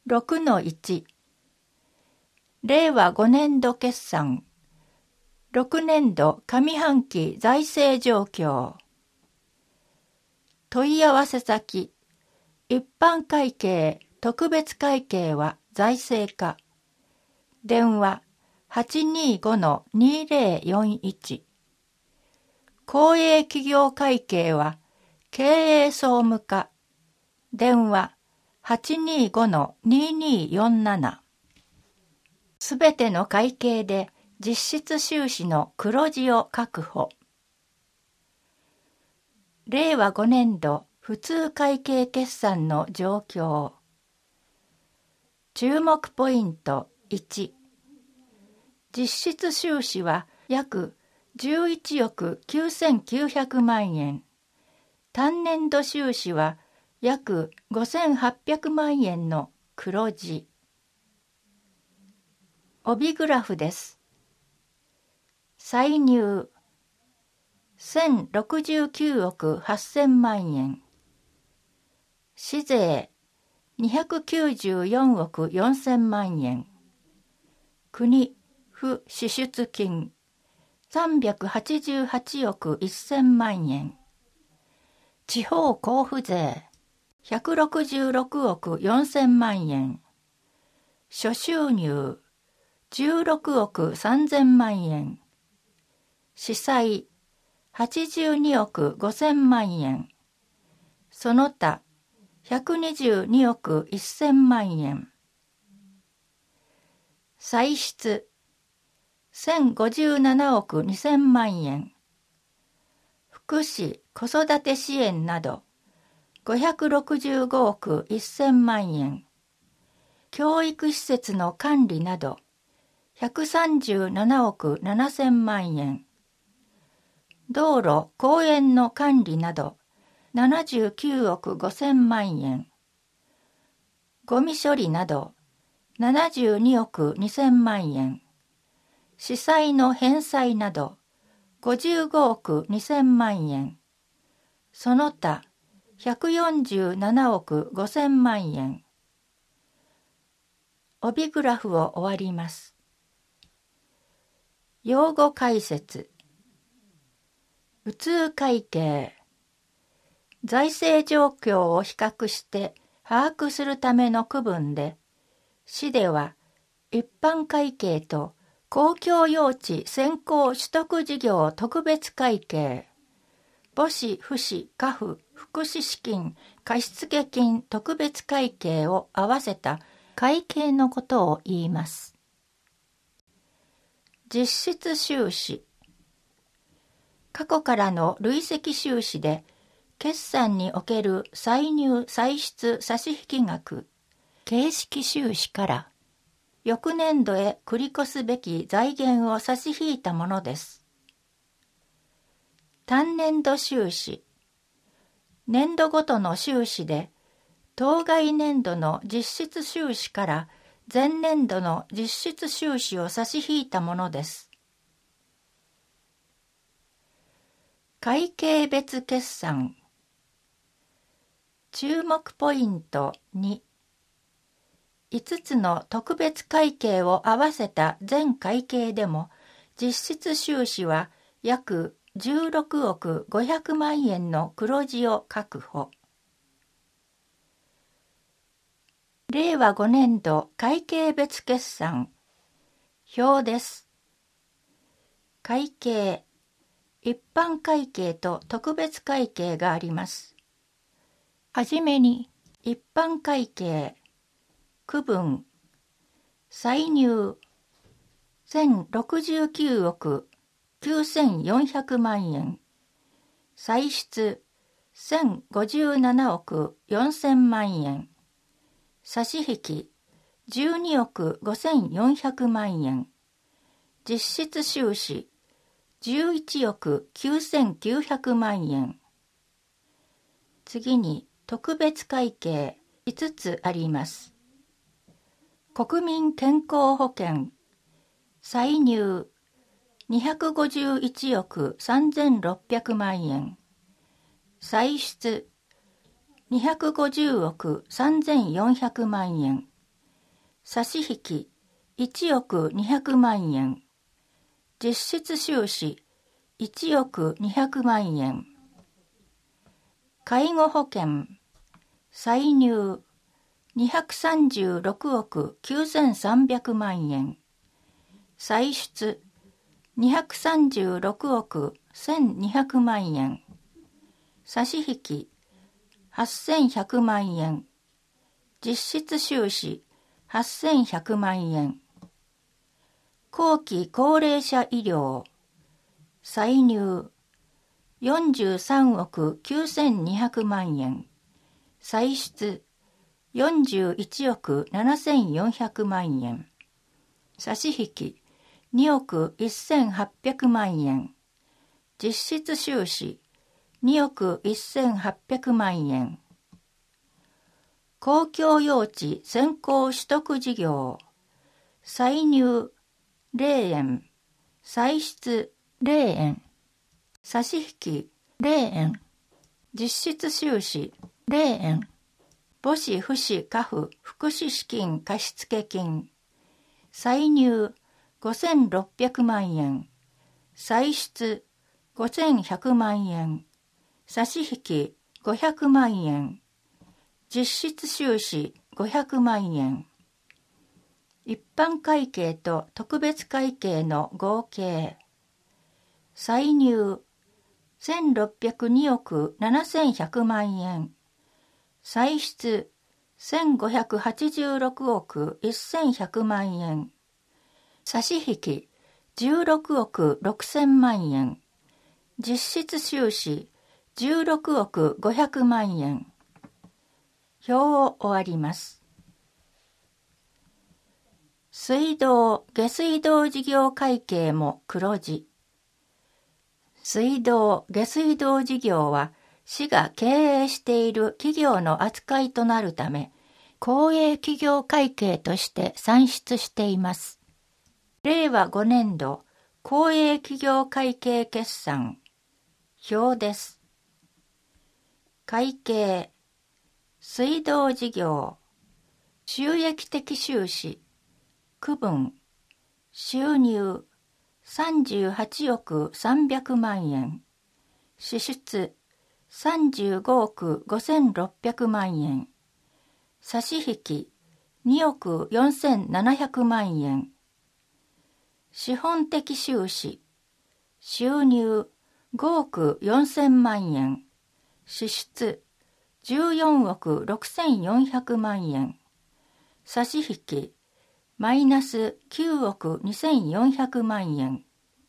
6-1 令和5年度決算6年度上半期財政状況問い合わせ先一般会計特別会計は財政課電話 825-2041 公営企業会計は経営総務課電話 825-2247 すべての会計で実質収支の黒字を確保。令和5年度普通会計決算の状況。注目ポイント1。実質収支は約11億9900万円。単年度収支は約5800万円の黒字。帯グラフです。歳入1069億8000万円。市税294億4000万円。国付支出金388億1000万円。地方交付税166億4000万円。諸収入16億3000万円。司債82億5000万円。その他122億1000万円。歳出1057億2000万円。福祉・子育て支援など565億1000万円。教育施設の管理など137億7000万円。道路・公園の管理など79億5000万円。ゴミ処理など72億2000万円。司債の返済など55億2000万円。その他147億5000万円。帯グラフを終わります。用語解説。普通会計。財政状況を比較して把握するための区分で、市では一般会計と公共用地先行取得事業特別会計、母子父子家父福祉資金貸付金特別会計を合わせた会計のことを言います。実質収支。過去からの累積収支で決算における歳入歳出差引額、形式収支から翌年度へ繰り越すべき財源を差し引いたものです。単年度収支。年度ごとの収支で当該年度の実質収支から前年度の実質収支を差し引いたものです。会計別決算。注目ポイント2。5つの特別会計を合わせた全会計でも実質収支は約16億500万円の黒字を確保。令和5年度会計別決算。表です。会計、一般会計と特別会計があります。はじめに、一般会計、区分、歳入、1069億9400万円、歳出、1057億4000万円、差し引き、12億5400万円、実質収支、11億9900万円。次に特別会計5つあります。国民健康保険、歳入251億3600万円、歳出250億3400万円、 差し引き1億200万円。実質収支1億200万円。介護保険歳入236億9300万円。歳出236億1200万円。差し引き8100万円。実質収支8100万円。後期高齢者医療歳入43億9200万円。歳出41億7400万円。差し引き2億1800万円。実質収支2億1800万円。公共用地先行取得事業歳入0円。歳出0円。差し引き0円。実質収支0円。母子父子家父福祉資金貸付金歳入5600万円。歳出5100万円。差し引き500万円。実質収支500万円。一般会計と特別会計の合計歳入1602億7100万円。歳出1586億1100万円。差し引き16億6000万円。実質収支16億500万円。表を終わります。水道・下水道事業会計も黒字。水道・下水道事業は市が経営している企業の扱いとなるため、公営企業会計として算出しています。令和5年度公営企業会計決算表です。会計水道事業収益的収支区分収入38億300万円支出35億5600万円差し引き2億4700万円資本的収支収入5億4000万円支出14億6400万円差し引きマイナス9億2400万円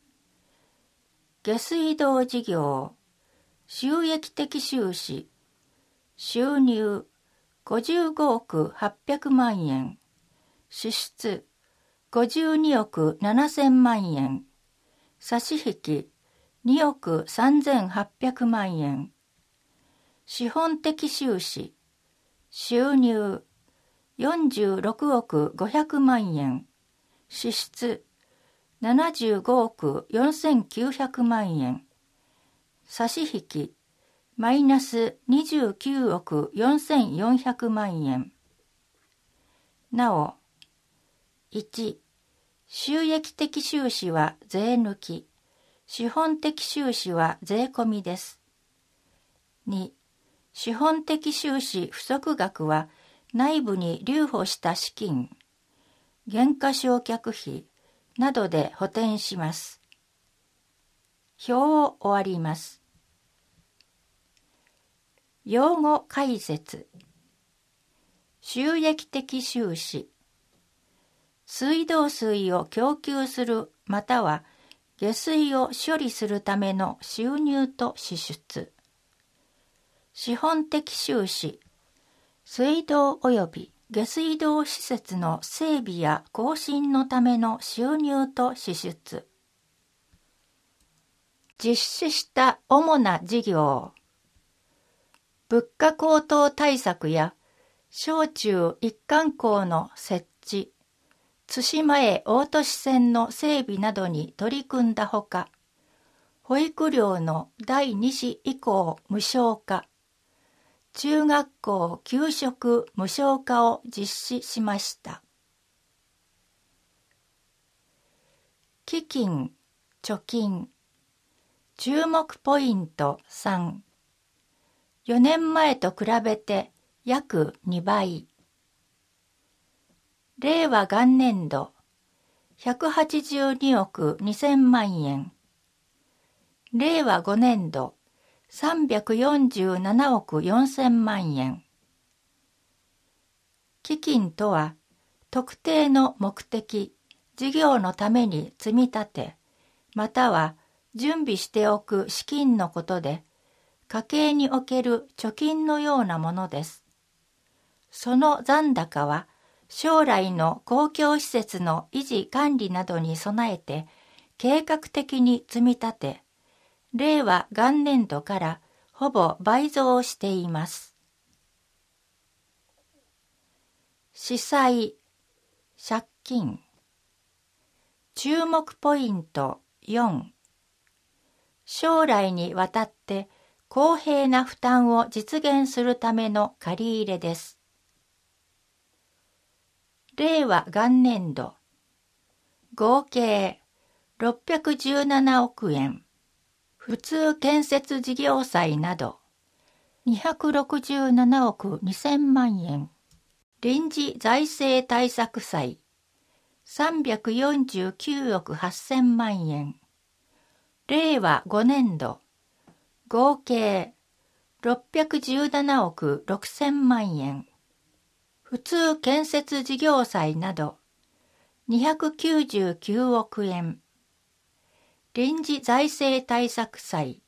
下水道事業収益的収支収入55億800万円支出52億7000万円差し引き2億3800万円資本的収支収入46億500万円支出75億4900万円差し引きマイナス29億4400万円なお1収益的収支は税抜き資本的収支は税込みです。2資本的収支不足額は内部に留保した資金、減価償却費などで補填します。表を終わります。用語解説。収益的収支。水道水を供給するまたは下水を処理するための収入と支出。資本的収支。水道及び下水道施設の整備や更新のための収入と支出。実施した主な事業。物価高騰対策や小中一貫校の設置、対馬へ大都市線の整備などに取り組んだほか、保育料の第2子以降無償化、中学校給食無償化を実施しました。 基金、貯金。注目ポイント3。4年前と比べて約2倍。令和元年度182億2000万円。令和5年度347億4000万円。基金とは、特定の目的、事業のために積み立て、または準備しておく資金のことで、家計における貯金のようなものです。その残高は、将来の公共施設の維持管理などに備えて、計画的に積み立て、令和元年度からほぼ倍増しています。司債、借金。注目ポイント4。将来にわたって公平な負担を実現するための借り入れです。令和元年度、合計617億円。普通建設事業債など267億2000万円。臨時財政対策債349億8000万円。令和5年度、合計617億6000万円。普通建設事業債など299億円。臨時財政対策債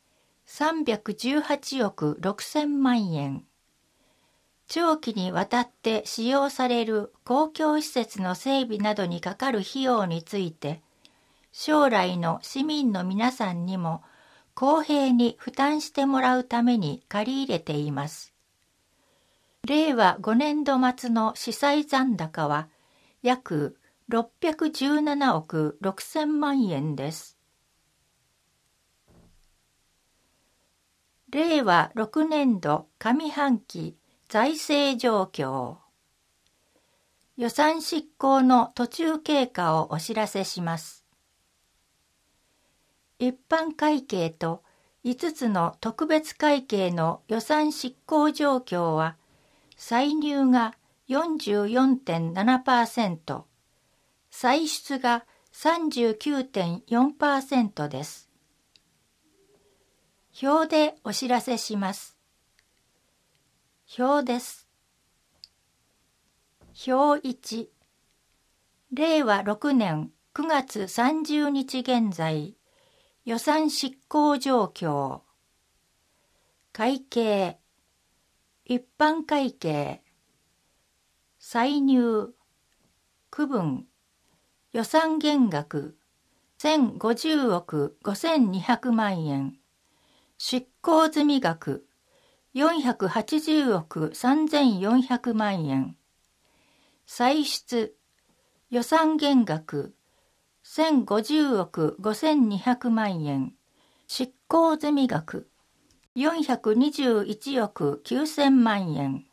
318億6000万円。長期にわたって使用される公共施設の整備などにかかる費用について、将来の市民の皆さんにも公平に負担してもらうために借り入れています。令和5年度末の司債残高は約617億6000万円です。令和6年度上半期財政状況。予算執行の途中経過をお知らせします。一般会計と5つの特別会計の予算執行状況は、歳入が 44.7%、歳出が 39.4% です。表でお知らせします。表です。表1、令和6年9月30日現在、予算執行状況。会計、一般会計、歳入、区分、予算減額、1050億5200万円、執行済額、480億3400万円。歳出、予算減額、1050億5200万円。執行済額、421億9000万円。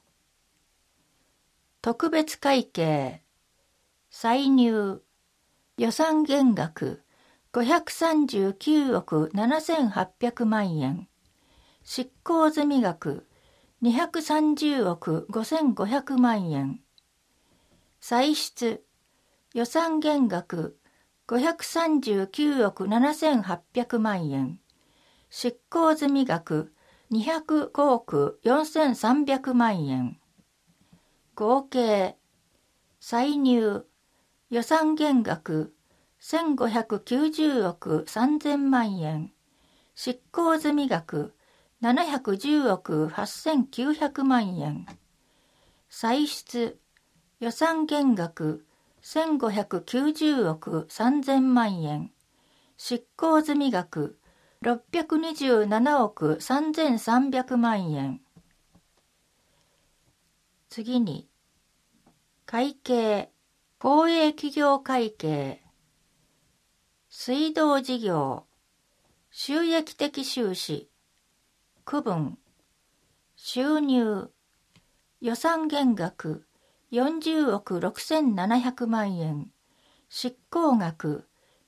特別会計、歳入、予算減額、539億7800万円。執行済額230億5500万円。歳出、予算減額539億7800万円。執行済額205億4300万円。合計、歳入、予算減額1590億3000万円。執行済額710億8900万円。歳出、予算減額1590億3000万円。執行済額627億3300万円。次に、会計、公営企業会計、水道事業、収益的収支、区分、収入、予算減額40億6700万円、執行額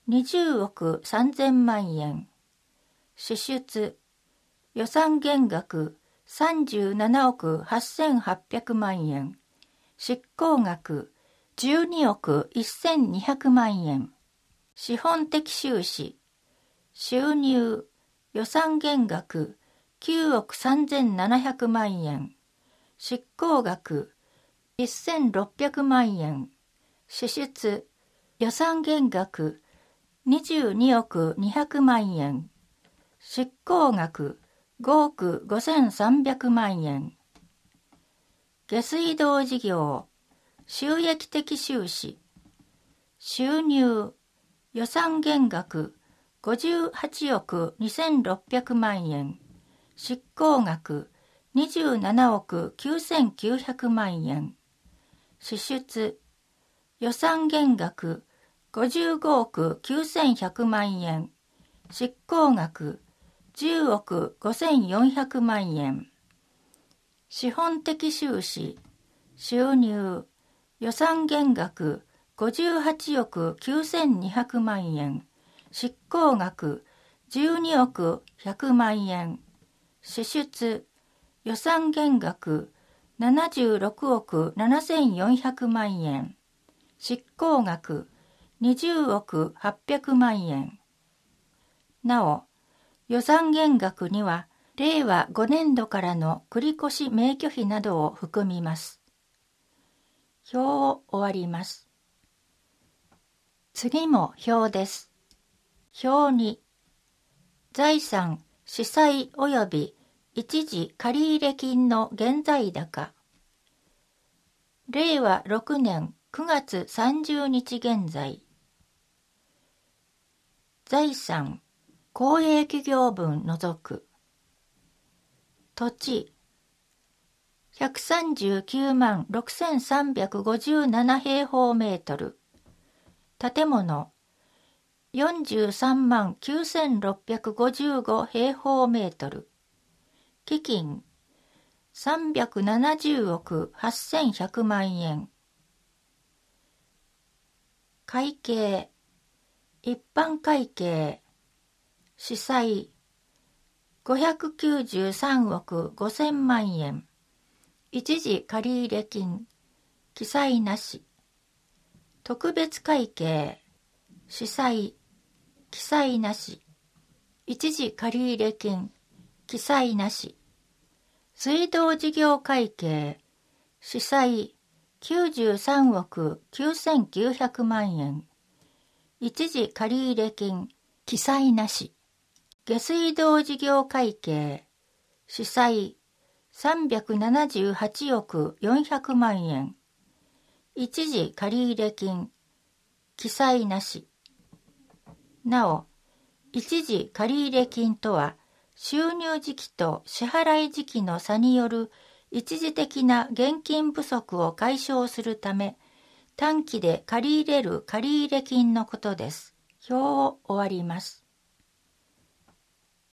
20億3000万円。支出予算減額37億8800万円。執行額12億1200万円。資本的収支収入予算減額9億3700万円。執行額1600万円。支出予算減額22億200万円。執行額5億5300万円。下水道事業収益的収支収入予算減額58億2600万円。執行額27億9900万円。支出予算減額55億9100万円。執行額10億5400万円。資本的収支収入予算減額58億9200万円。執行額12億100万円。支出予算減額76億7400万円。執行額20億800万円。なお、予算減額には令和5年度からの繰越免許費などを含みます。表を終わります。次も表です。表2、財産、司債及び一時借入金の現在高。令和6年9月30日現在。財産、公営企業分除く。土地、139万6357平方メートル。建物、43万9655平方メートル。基金、370億8100万円。会計、一般会計、司債、593億5000万円。一時借入金、記載なし。特別会計、司債、記載なし。一時借入金、記載なし。水道事業会計、司債、93億9900万円。一時借入金、記載なし。下水道事業会計、司債、378億400万円。一時借入金、記載なし。なお、一時借入金とは、収入時期と支払い時期の差による一時的な現金不足を解消するため、短期で借り入れる借入金のことです。表を終わります。